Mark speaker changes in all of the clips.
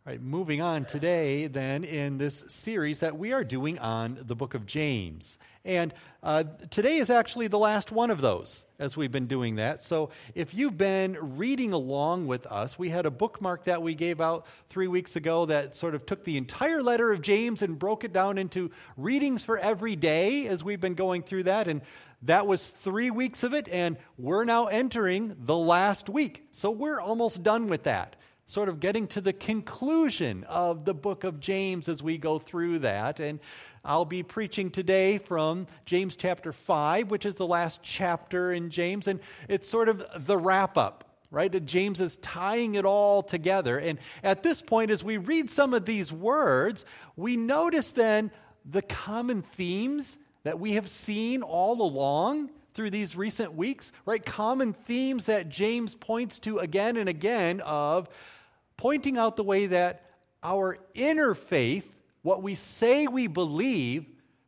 Speaker 1: All right, moving on today then in this series that we are doing on the book of James. And today is actually the last one of those as we've been doing that. So if you've been reading along with us, we had a bookmark that we gave out 3 weeks ago that sort of took the entire letter of James and broke it down into readings for every day as we've been going through that. And that was 3 weeks of it, and we're now entering the last week. So we're almost done with that. Sort of getting to the conclusion of the book of James as we go through that. And I'll be preaching today from James chapter 5, which is the last chapter in James. And it's sort of the wrap-up, right? James is tying it all together. And at this point, as we read some of these words, we notice then the common themes that we have seen all along through these recent weeks, right? Common themes that James points to again and again of pointing out the way that our inner faith, what we say we believe,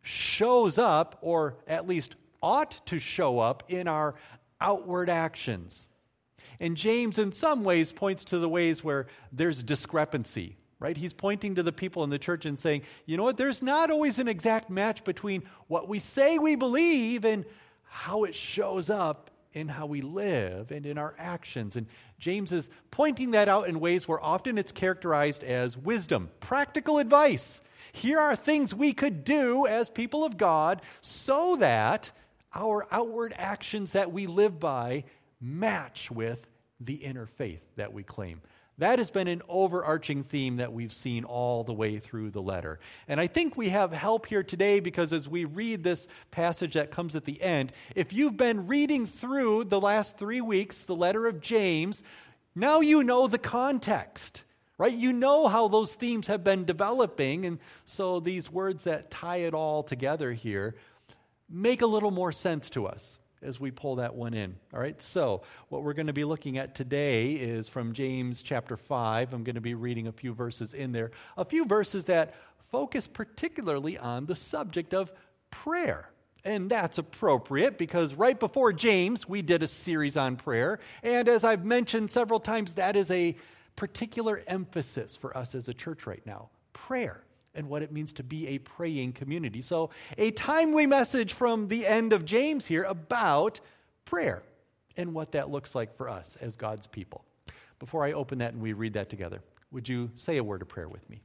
Speaker 1: shows up, or at least ought to show up in our outward actions. And James in some ways points to the ways where there's discrepancy, right? He's pointing to the people in the church and saying, you know what, there's not always an exact match between what we say we believe and how it shows up in how we live and in our actions. And James is pointing that out in ways where often it's characterized as wisdom, practical advice. Here are things we could do as people of God so that our outward actions that we live by match with the inner faith that we claim. That has been an overarching theme that we've seen all the way through the letter. And I think we have help here today because as we read this passage that comes at the end, if you've been reading through the last 3 weeks, the letter of James, now you know the context, right? You know how those themes have been developing. And so these words that tie it all together here make a little more sense to us as we pull that one in. All right, so what we're going to be looking at today is from James chapter 5. I'm going to be reading a few verses in there, a few verses that focus particularly on the subject of prayer. And that's appropriate because right before James, we did a series on prayer. And as I've mentioned several times, that is a particular emphasis for us as a church right now, prayer. And what it means to be a praying community. So a timely message from the end of James here about prayer and what that looks like for us as God's people. Before I open that and we read that together, would you say a word of prayer with me?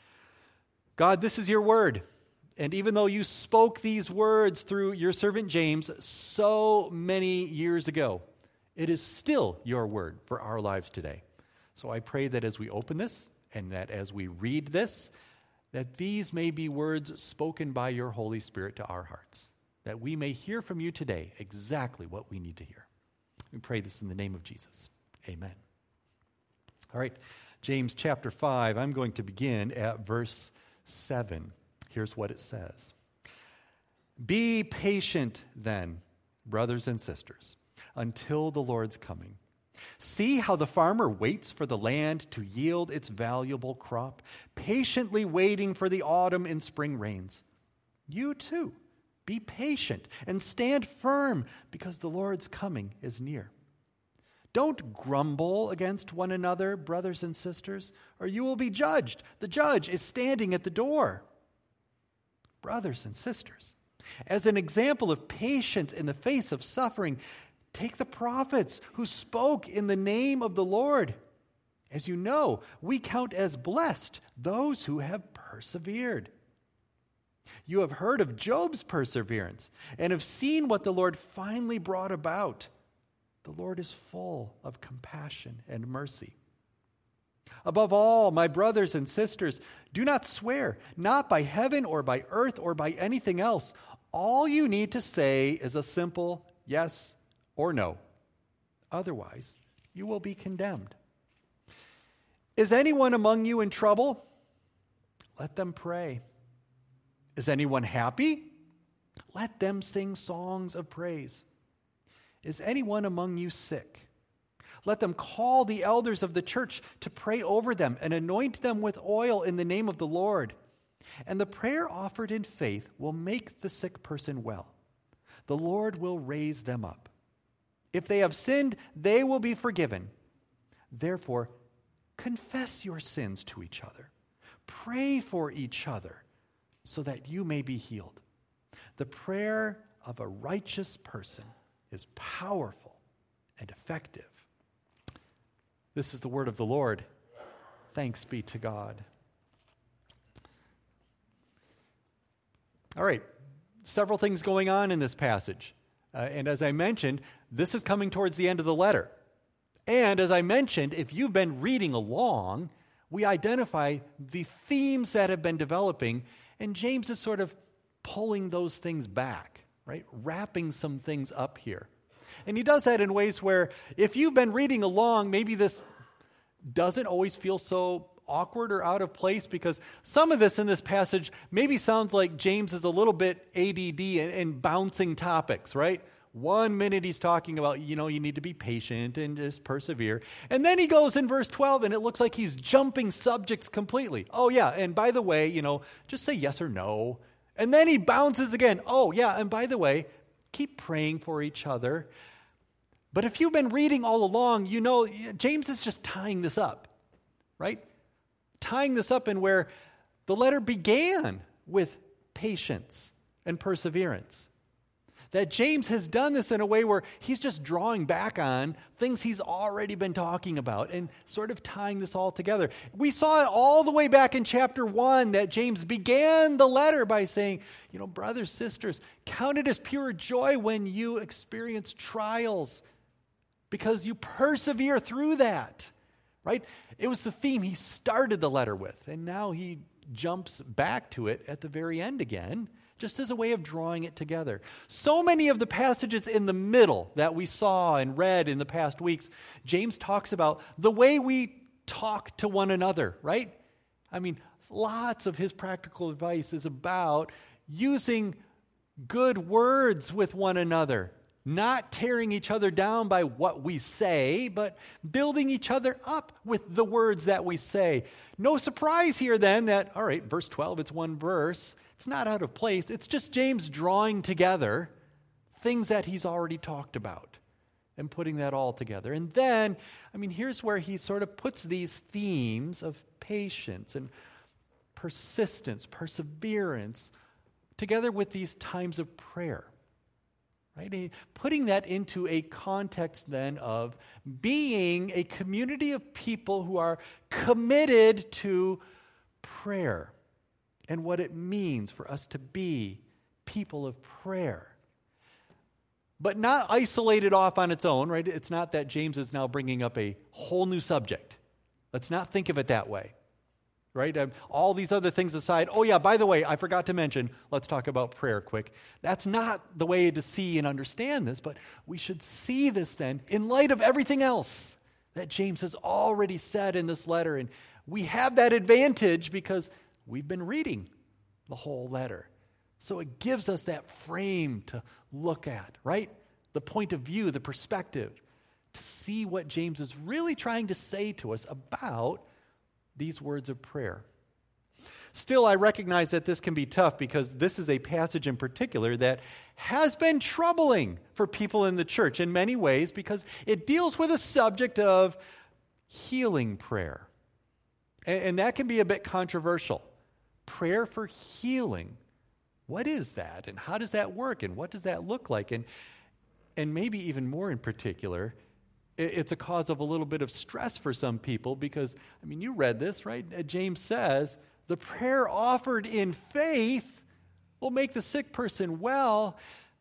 Speaker 1: God, this is your word. And even though you spoke these words through your servant James so many years ago, it is still your word for our lives today. So I pray that as we open this and that as we read this, that these may be words spoken by your Holy Spirit to our hearts, that we may hear from you today exactly what we need to hear. We pray this in the name of Jesus. Amen. All right, James chapter 5, I'm going to begin at verse 7. Here's what it says. Be patient then, brothers and sisters, until the Lord's coming. See how the farmer waits for the land to yield its valuable crop, patiently waiting for the autumn and spring rains. You too, be patient and stand firm because the Lord's coming is near. Don't grumble against one another, brothers and sisters, or you will be judged. The judge is standing at the door. Brothers and sisters, as an example of patience in the face of suffering, take the prophets who spoke in the name of the Lord. As you know, we count as blessed those who have persevered. You have heard of Job's perseverance and have seen what the Lord finally brought about. The Lord is full of compassion and mercy. Above all, my brothers and sisters, do not swear, not by heaven or by earth or by anything else. All you need to say is a simple yes or no. Otherwise, you will be condemned. Is anyone among you in trouble? Let them pray. Is anyone happy? Let them sing songs of praise. Is anyone among you sick? Let them call the elders of the church to pray over them and anoint them with oil in the name of the Lord. And the prayer offered in faith will make the sick person well. The Lord will raise them up. If they have sinned, they will be forgiven. Therefore, confess your sins to each other. Pray for each other so that you may be healed. The prayer of a righteous person is powerful and effective. This is the word of the Lord. Thanks be to God. All right, several things going on in this passage. And as I mentioned, this is coming towards the end of the letter. And as I mentioned, if you've been reading along, we identify the themes that have been developing, and James is sort of pulling those things back, right? Wrapping some things up here. And he does that in ways where if you've been reading along, maybe this doesn't always feel so awkward or out of place, because some of this in this passage maybe sounds like James is a little bit ADD and bouncing topics, right? 1 minute he's talking about, you need to be patient and just persevere. And then he goes in verse 12 and it looks like he's jumping subjects completely. Oh yeah, and by the way, just say yes or no. And then he bounces again. Oh yeah, and by the way, keep praying for each other. But if you've been reading all along, James is just tying this up, right? Tying this up in where the letter began with patience and perseverance. That James has done this in a way where he's just drawing back on things he's already been talking about and sort of tying this all together. We saw it all the way back in chapter 1 that James began the letter by saying, brothers, sisters, count it as pure joy when you experience trials because you persevere through that, right? It was the theme he started the letter with, and now he jumps back to it at the very end again, just as a way of drawing it together. So many of the passages in the middle that we saw and read in the past weeks, James talks about the way we talk to one another, right? I mean, lots of his practical advice is about using good words with one another, not tearing each other down by what we say, but building each other up with the words that we say. No surprise here then that, all right, verse 12, it's one verse. It's not out of place. It's just James drawing together things that he's already talked about and putting that all together. And then, here's where he sort of puts these themes of patience and persistence, perseverance, together with these times of prayer. Right? Putting that into a context then of being a community of people who are committed to prayer and what it means for us to be people of prayer. But not isolated off on its own, right? It's not that James is now bringing up a whole new subject. Let's not think of it that way. Right? All these other things aside, oh yeah, by the way, I forgot to mention, let's talk about prayer quick. That's not the way to see and understand this, but we should see this then in light of everything else that James has already said in this letter. And we have that advantage because we've been reading the whole letter. So it gives us that frame to look at, right? The point of view, the perspective, to see what James is really trying to say to us about these words of prayer. Still, I recognize that this can be tough because this is a passage in particular that has been troubling for people in the church in many ways because it deals with a subject of healing prayer. And that can be a bit controversial. Prayer for healing. What is that? And how does that work? And what does that look like? And maybe even more in particular, it's a cause of a little bit of stress for some people because, you read this, right? James says, the prayer offered in faith will make the sick person well.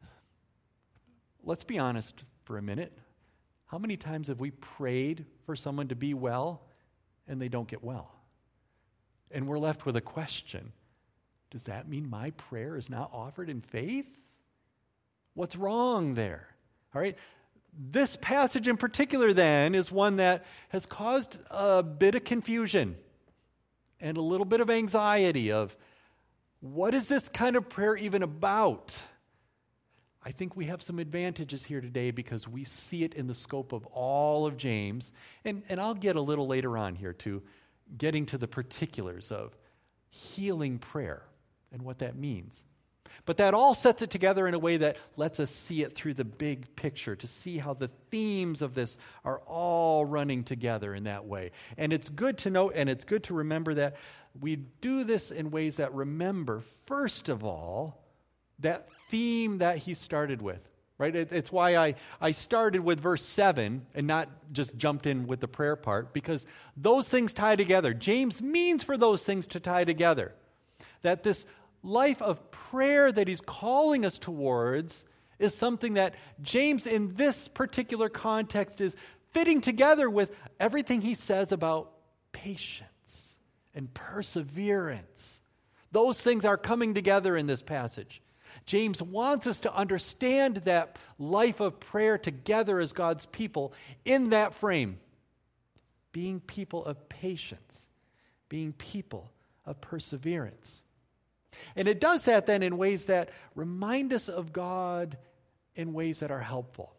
Speaker 1: Let's be honest for a minute. How many times have we prayed for someone to be well and they don't get well? And we're left with a question. Does that mean my prayer is not offered in faith? What's wrong there? All right. This passage in particular, then, is one that has caused a bit of confusion and a little bit of anxiety of what is this kind of prayer even about? I think we have some advantages here today because we see it in the scope of all of James. And I'll get a little later on here to getting to the particulars of healing prayer and what that means. But that all sets it together in a way that lets us see it through the big picture, to see how the themes of this are all running together in that way. And it's good to know, and it's good to remember that we do this in ways that remember, first of all, that theme that he started with. Right? It's why I started with verse 7 and not just jumped in with the prayer part, because those things tie together. James means for those things to tie together. That this life of prayer that he's calling us towards is something that James in this particular context is fitting together with everything he says about patience and perseverance. Those things are coming together in this passage. James wants us to understand that life of prayer together as God's people in that frame. Being people of patience, being people of perseverance. And it does that then in ways that remind us of God in ways that are helpful.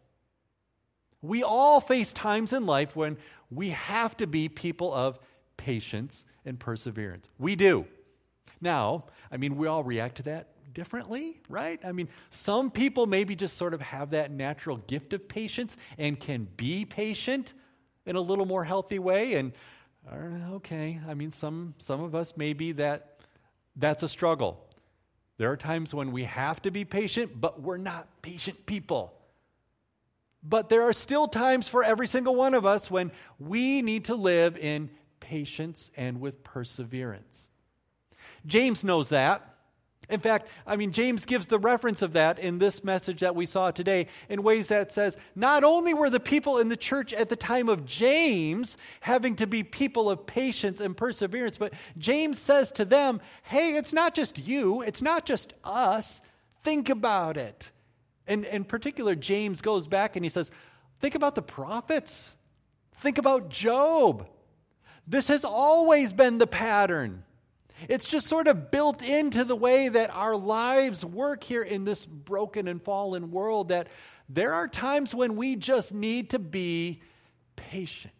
Speaker 1: We all face times in life when we have to be people of patience and perseverance. We do. Now, we all react to that differently, right? Some people maybe just sort of have that natural gift of patience and can be patient in a little more healthy way. And okay, some of us maybe that's a struggle. There are times when we have to be patient, but we're not patient people. But there are still times for every single one of us when we need to live in patience and with perseverance. James knows that. In fact, James gives the reference of that in this message that we saw today in ways that says, not only were the people in the church at the time of James having to be people of patience and perseverance, but James says to them, hey, it's not just you, it's not just us, think about it. And in particular, James goes back and he says, think about the prophets, think about Job. This has always been the pattern. It's just sort of built into the way that our lives work here in this broken and fallen world, that there are times when we just need to be patient.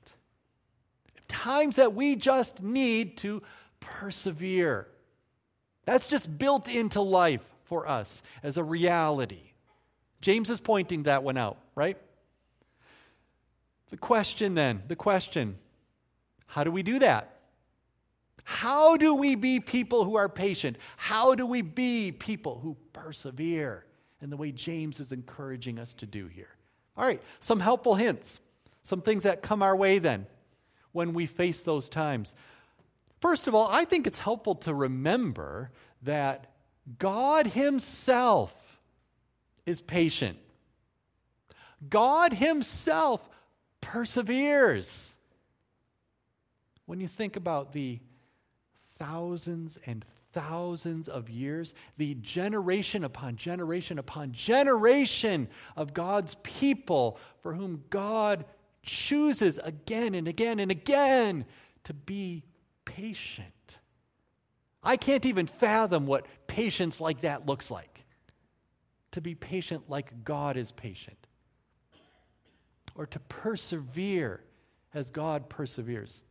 Speaker 1: Times that we just need to persevere. That's just built into life for us as a reality. James is pointing that one out, right? The question, how do we do that? How do we be people who are patient? How do we be people who persevere in the way James is encouraging us to do here? All right, some helpful hints, some things that come our way then when we face those times. First of all, I think it's helpful to remember that God Himself is patient. God Himself perseveres. When you think about the thousands and thousands of years, the generation upon generation upon generation of God's people for whom God chooses again and again and again to be patient. I can't even fathom what patience like that looks like. To be patient like God is patient. Or to persevere as God perseveres.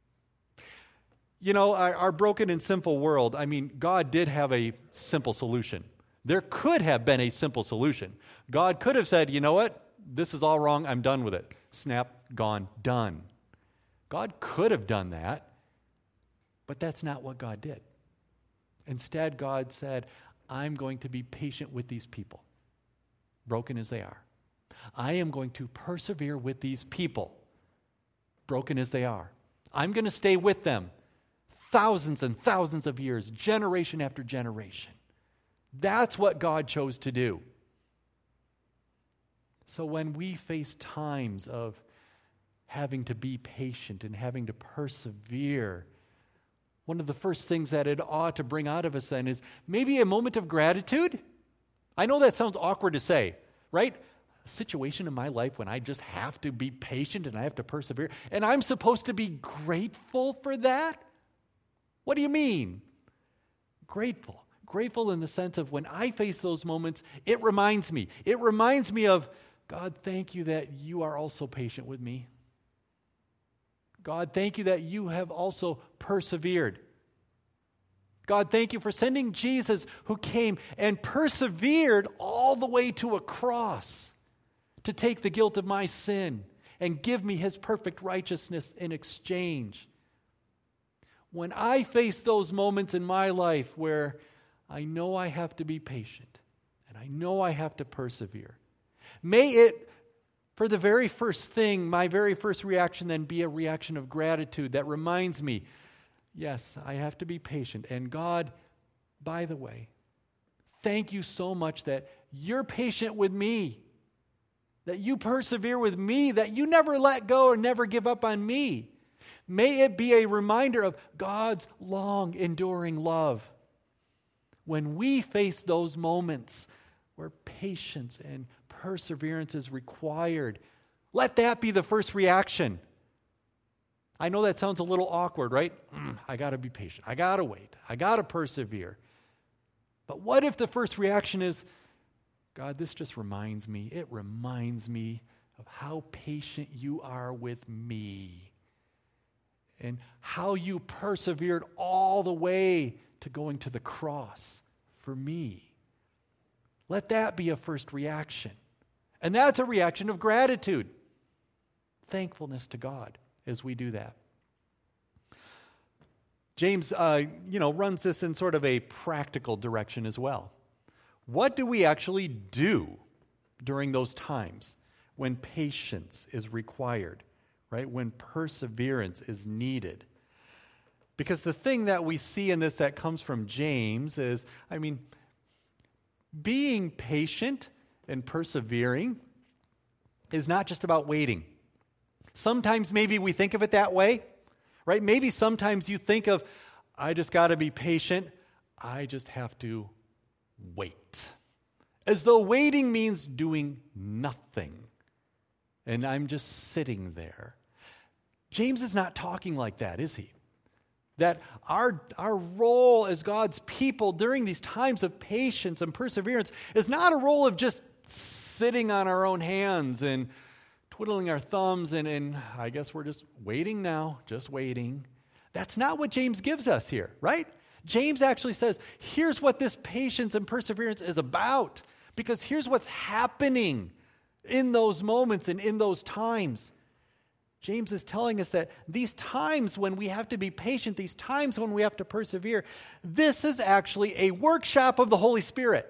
Speaker 1: Our broken and simple world, God did have a simple solution. There could have been a simple solution. God could have said, you know what? This is all wrong. I'm done with it. Snap, gone, done. God could have done that, but that's not what God did. Instead, God said, I'm going to be patient with these people, broken as they are. I am going to persevere with these people, broken as they are. I'm going to stay with them thousands and thousands of years, generation after generation. That's what God chose to do. So when we face times of having to be patient and having to persevere, one of the first things that it ought to bring out of us then is maybe a moment of gratitude. I know that sounds awkward to say, right? A situation in my life when I just have to be patient and I have to persevere, and I'm supposed to be grateful for that? What do you mean? Grateful. Grateful in the sense of when I face those moments, it reminds me of, God, thank you that you are also patient with me. God, thank you that you have also persevered. God, thank you for sending Jesus who came and persevered all the way to a cross to take the guilt of my sin and give me his perfect righteousness in exchange. When I face those moments in my life where I know I have to be patient and I know I have to persevere, may it, for the very first thing, my very first reaction then be a reaction of gratitude that reminds me, yes, I have to be patient. And God, by the way, thank you so much that you're patient with me, that you persevere with me, that you never let go or never give up on me. May it be a reminder of God's long, enduring love. When we face those moments where patience and perseverance is required, let that be the first reaction. I know that sounds a little awkward, right? I got to be patient. I got to wait. I got to persevere. But what if the first reaction is, God, this just reminds me, it reminds me of how patient you are with me and how you persevered all the way to going to the cross for me. Let that be a first reaction. And that's a reaction of gratitude, thankfulness to God as we do that. James, runs this in sort of a practical direction as well. What do we actually do during those times when patience is required, right? When perseverance is needed? Because the thing that we see in this that comes from James is, being patient and persevering is not just about waiting. Sometimes maybe we think of it that way, right? Maybe sometimes you think of, I just got to be patient. I just have to wait. As though waiting means doing nothing. And I'm just sitting there. James is not talking like that, is he? That our role as God's people during these times of patience and perseverance is not a role of just sitting on our own hands and twiddling our thumbs and I guess we're just waiting now, just waiting. That's not what James gives us here, right? James actually says, here's what this patience and perseverance is about, because here's what's happening in those moments and in those times. James is telling us that these times when we have to be patient, these times when we have to persevere, this is actually a workshop of the Holy Spirit.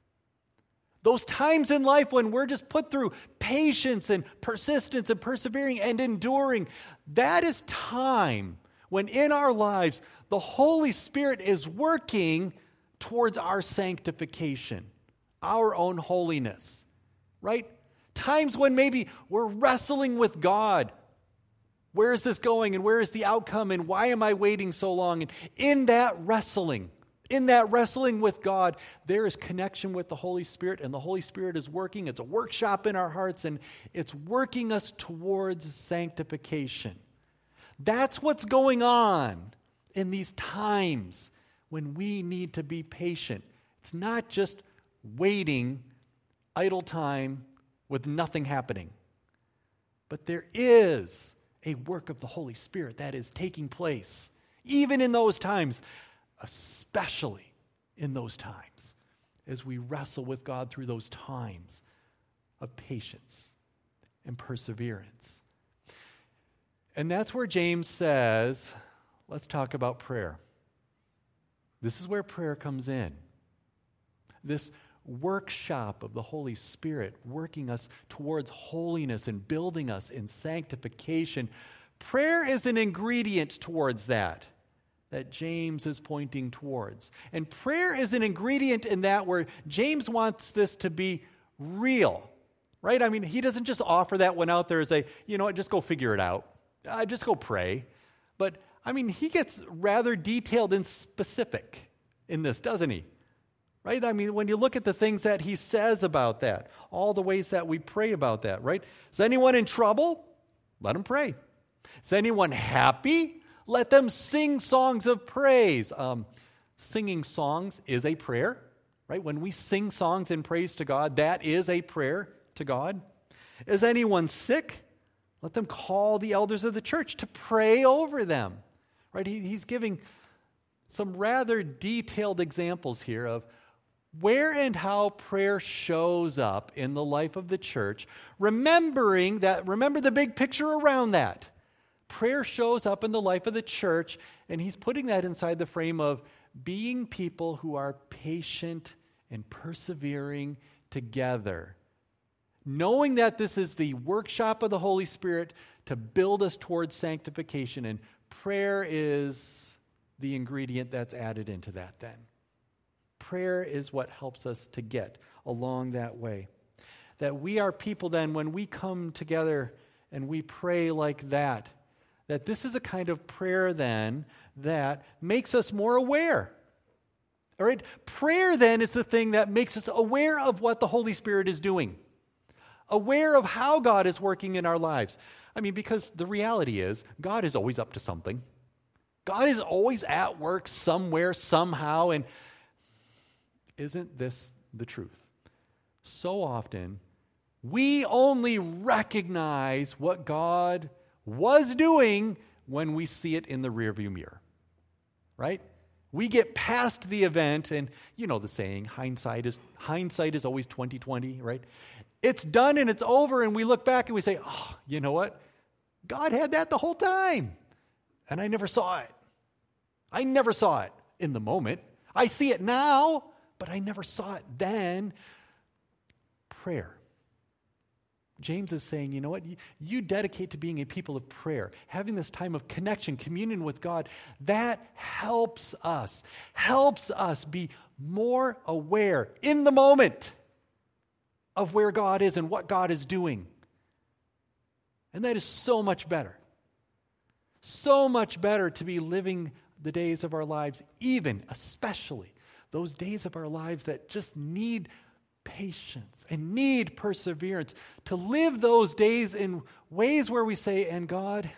Speaker 1: Those times in life when we're just put through patience and persistence and persevering and enduring, that is time when in our lives the Holy Spirit is working towards our sanctification, our own holiness, right? Times when maybe we're wrestling with God. Where is this going and where is the outcome and why am I waiting so long? And in that wrestling with God, there is connection with the Holy Spirit, and the Holy Spirit is working. It's a workshop in our hearts, and it's working us towards sanctification. That's what's going on in these times when we need to be patient. It's not just waiting, idle time with nothing happening. But there is a work of the Holy Spirit that is taking place, even in those times, especially in those times, as we wrestle with God through those times of patience and perseverance. And that's where James says, let's talk about prayer. This is where prayer comes in. This workshop of the Holy Spirit working us towards holiness and building us in sanctification. Prayer is an ingredient towards that James is pointing towards. And prayer is an ingredient in that where James wants this to be real, right? He doesn't just offer that one out there as a, just go figure it out. Just go pray. But, he gets rather detailed and specific in this, doesn't he? Right? When you look at the things that he says about that, all the ways that we pray about that, right? Is anyone in trouble? Let them pray. Is anyone happy? Let them sing songs of praise. Singing songs is a prayer, right? When we sing songs in praise to God, that is a prayer to God. Is anyone sick? Let them call the elders of the church to pray over them, right? He's giving some rather detailed examples here of where and how prayer shows up in the life of the church, remember the big picture around that. Prayer shows up in the life of the church, and he's putting that inside the frame of being people who are patient and persevering together. Knowing that this is the workshop of the Holy Spirit to build us towards sanctification, and prayer is the ingredient that's added into that then. Prayer is what helps us to get along that way. That we are people then, when we come together and we pray like that this is a kind of prayer then that makes us more aware. All right? Prayer then is the thing that makes us aware of what the Holy Spirit is doing. Aware of how God is working in our lives. I mean, because the reality is, God is always up to something. God is always at work somewhere, somehow, and isn't this the truth? So often, we only recognize what God was doing when we see it in the rearview mirror, right? We get past the event, and you know the saying, hindsight is always 20/20, right? It's done and it's over, and we look back and we say, oh, you know what? God had that the whole time, and I never saw it. I never saw it in the moment. I see it now, but I never saw it then. Prayer. James is saying, you know what? You dedicate to being a people of prayer, having this time of connection, communion with God. That helps us be more aware in the moment of where God is and what God is doing. And that is so much better. So much better to be living the days of our lives, even, especially, those days of our lives that just need patience and need perseverance, to live those days in ways where we say, and God,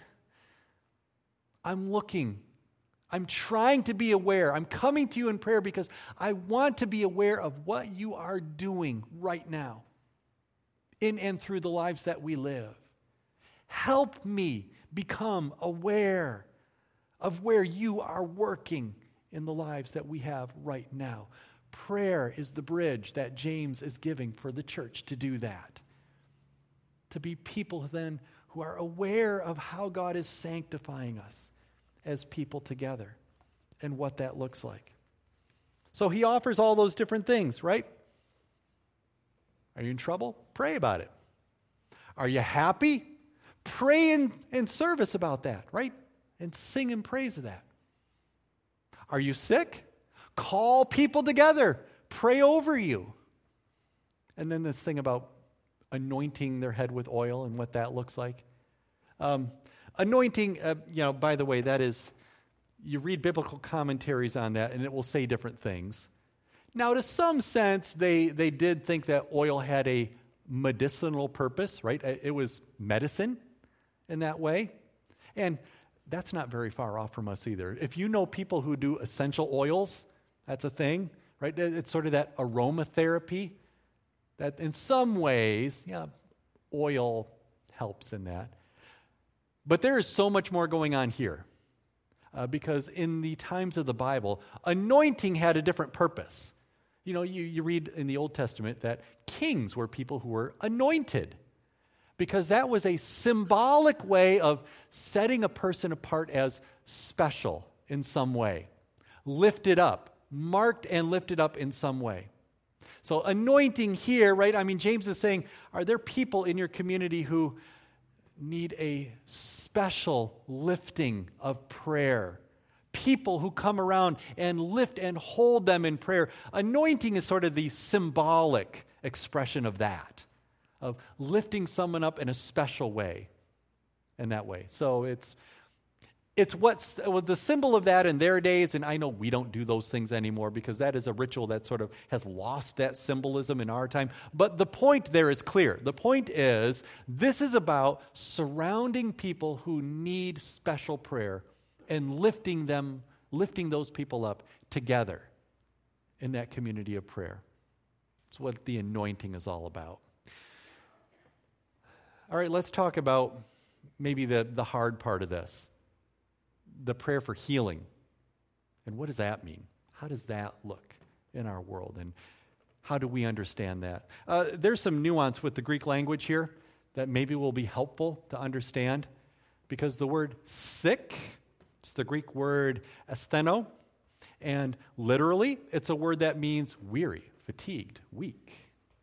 Speaker 1: I'm looking, I'm trying to be aware, I'm coming to you in prayer because I want to be aware of what you are doing right now in and through the lives that we live. Help me become aware of where you are working in the lives that we have right now. Prayer is the bridge that James is giving for the church to do that. To be people then who are aware of how God is sanctifying us as people together and what that looks like. So he offers all those different things, right? Are you in trouble? Pray about it. Are you happy? Pray in service about that, right? And sing in praise of that. Are you sick? Call people together. Pray over you. And then this thing about anointing their head with oil and what that looks like. Anointing, by the way, that is, you read biblical commentaries on that and it will say different things. Now, to some sense, they did think that oil had a medicinal purpose, right? It was medicine in that way. And that's not very far off from us either. If you know people who do essential oils, that's a thing, right? It's sort of that aromatherapy that in some ways, oil helps in that. But there is so much more going on here because in the times of the Bible, anointing had a different purpose. You know, you read in the Old Testament that kings were people who were anointed because that was a symbolic way of setting a person apart as special in some way, lifted up, marked and lifted up in some way. So anointing here, right? I mean, James is saying, are there people in your community who need a special lifting of prayer? People who come around and lift and hold them in prayer. Anointing is sort of the symbolic expression of that, of lifting someone up in a special way, in that way. So it's what's the symbol of that in their days, and I know we don't do those things anymore because that is a ritual that sort of has lost that symbolism in our time. But the point there is clear. The point is, this is about surrounding people who need special prayer and lifting those people up together in that community of prayer. It's what the anointing is all about. All right, let's talk about maybe the hard part of this. The prayer for healing. And what does that mean? How does that look in our world? And how do we understand that? There's some nuance with the Greek language here that maybe will be helpful to understand, because the word sick, it's the Greek word astheno, and literally it's a word that means weary, fatigued, weak.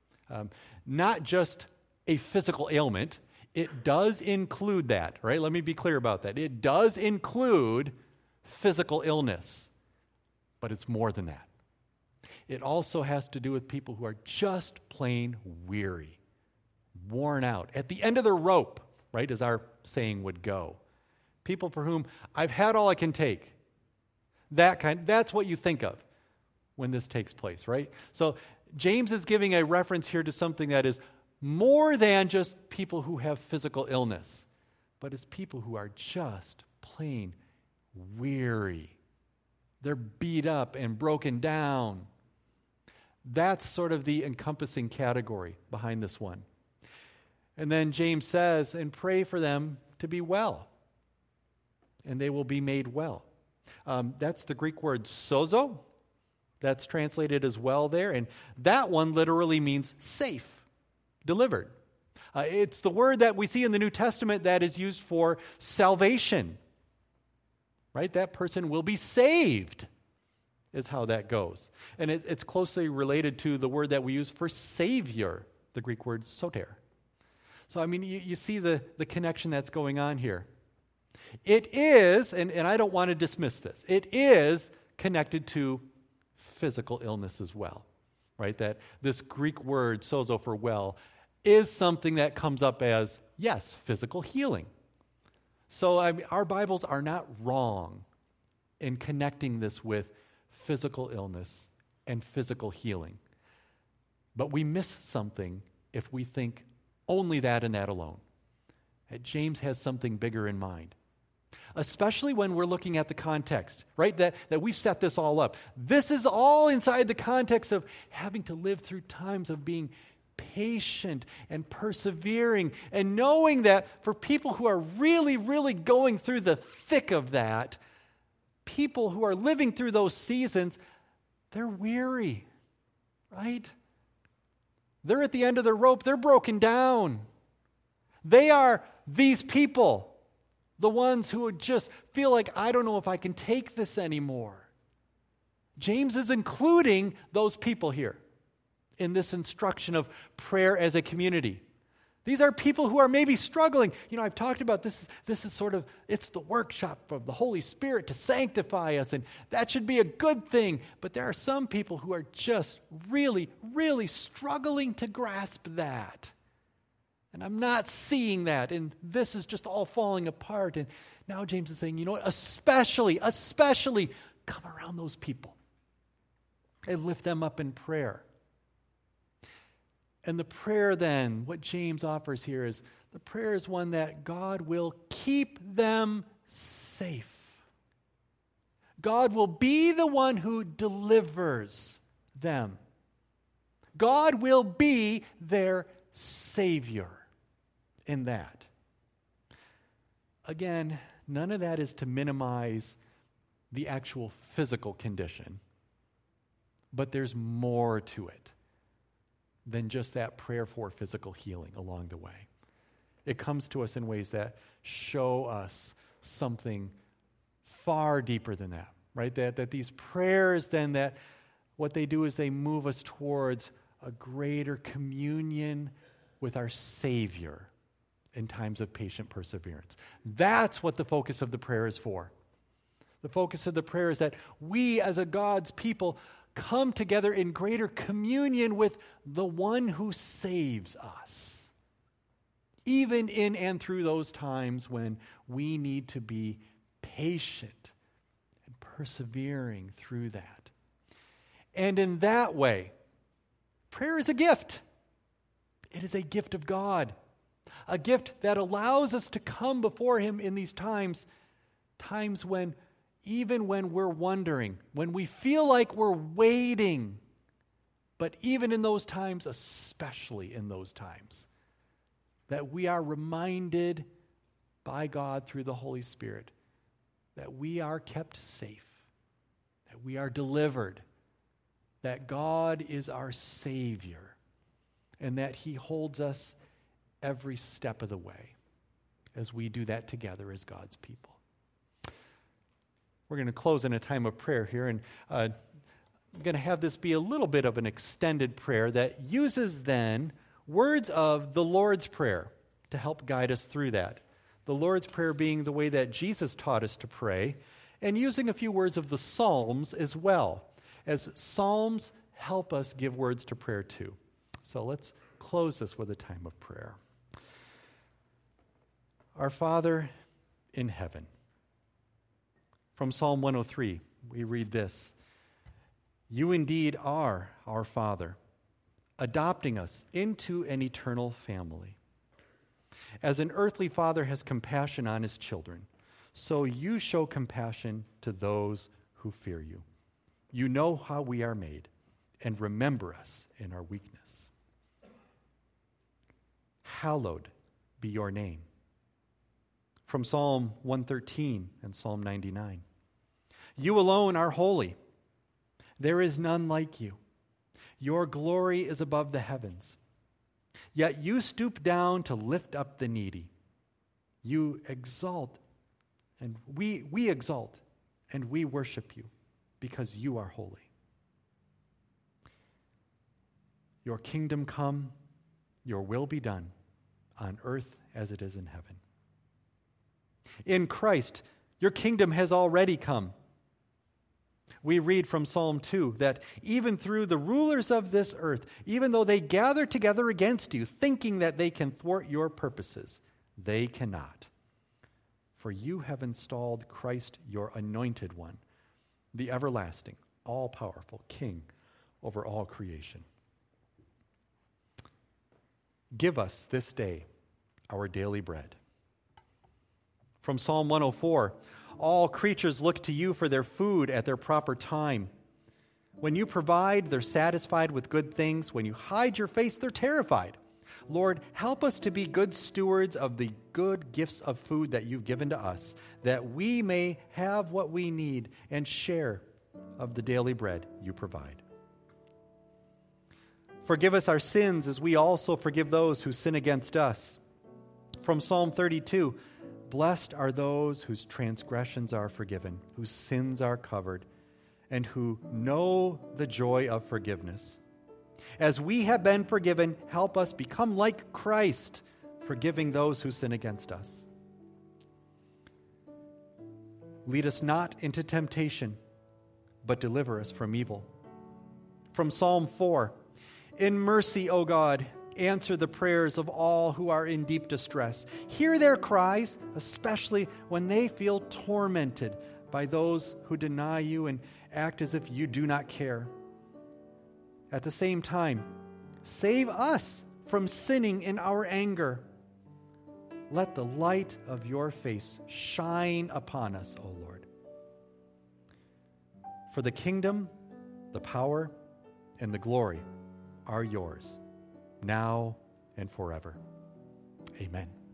Speaker 1: Not just a physical ailment, it does include that, right? Let me be clear about that. It does include physical illness, but it's more than that. It also has to do with people who are just plain weary, worn out, at the end of their rope, right, as our saying would go. People for whom I've had all I can take. That's what you think of when this takes place, right? So James is giving a reference here to something that is more than just people who have physical illness, but it's people who are just plain weary. They're beat up and broken down. That's sort of the encompassing category behind this one. And then James says, and pray for them to be well, and they will be made well. That's the Greek word sozo. That's translated as well there. And that one literally means safe, delivered. It's the word that we see in the New Testament that is used for salvation. Right? That person will be saved, is how that goes. And it's closely related to the word that we use for Savior, the Greek word soter. So, I mean, you see the connection that's going on here. It is, and I don't want to dismiss this, it is connected to physical illness as well, right? That this Greek word, sozo, for well, is something that comes up as, yes, physical healing. So our Bibles are not wrong in connecting this with physical illness and physical healing. But we miss something if we think only that and that alone. James has something bigger in mind. Especially when we're looking at the context, right? That we set this all up. This is all inside the context of having to live through times of being patient and persevering, and knowing that for people who are really, really going through the thick of that, people who are living through those seasons, they're weary, right? They're at the end of their rope. They're broken down. They are these people, the ones who would just feel like, I don't know if I can take this anymore. James is including those people here in this instruction of prayer as a community. These are people who are maybe struggling. I've talked about this is sort of, it's the workshop of the Holy Spirit to sanctify us, and that should be a good thing. But there are some people who are just really, really struggling to grasp that. And I'm not seeing that, and this is just all falling apart. And now James is saying, especially come around those people and lift them up in prayer. And the prayer then, what James offers here is, the prayer is one that God will keep them safe. God will be the one who delivers them. God will be their Savior in that. Again, none of that is to minimize the actual physical condition, but there's more to it than just that prayer for physical healing along the way. It comes to us in ways that show us something far deeper than that, right? That these prayers then, that what they do is they move us towards a greater communion with our Savior in times of patient perseverance. That's what the focus of the prayer is for. The focus of the prayer is that we as a God's people come together in greater communion with the one who saves us, even in and through those times when we need to be patient and persevering through that. And in that way, prayer is a gift. It is a gift of God, a gift that allows us to come before Him in these times when even when we're wondering, when we feel like we're waiting, but even in those times, especially in those times, that we are reminded by God through the Holy Spirit that we are kept safe that we are delivered, that God is our Savior, and that He holds us every step of the way as we do that together as God's people. We're going to close in a time of prayer here, and I'm going to have this be a little bit of an extended prayer that uses then words of the Lord's Prayer to help guide us through that. The Lord's Prayer being the way that Jesus taught us to pray, and using a few words of the Psalms as well, as Psalms help us give words to prayer too. So let's close this with a time of prayer. Our Father in heaven. From Psalm 103, we read this: You indeed are our Father, adopting us into an eternal family. As an earthly father has compassion on his children, so you show compassion to those who fear you. You know how we are made, and remember us in our weakness. Hallowed be your name. From Psalm 113 and Psalm 99. You alone are holy. There is none like you. Your glory is above the heavens. Yet you stoop down to lift up the needy. You exalt, and we exalt, and we worship you because you are holy. Your kingdom come, your will be done on earth as it is in heaven. In Christ, your kingdom has already come. We read from Psalm 2 that even through the rulers of this earth, even though they gather together against you, thinking that they can thwart your purposes, they cannot. For you have installed Christ, your anointed one, the everlasting, all-powerful King over all creation. Give us this day our daily bread. From Psalm 104, all creatures look to you for their food at their proper time. When you provide, they're satisfied with good things. When you hide your face, they're terrified. Lord, help us to be good stewards of the good gifts of food that you've given to us, that we may have what we need and share of the daily bread you provide. Forgive us our sins as we also forgive those who sin against us. From Psalm 32, blessed are those whose transgressions are forgiven, whose sins are covered, and who know the joy of forgiveness. As we have been forgiven, help us become like Christ, forgiving those who sin against us. Lead us not into temptation, but deliver us from evil. From Psalm 4, in mercy, O God, answer the prayers of all who are in deep distress. Hear their cries, especially when they feel tormented by those who deny you and act as if you do not care. At the same time, save us from sinning in our anger. Let the light of your face shine upon us, O Lord. For the kingdom, the power, and the glory are yours, now and forever. Amen.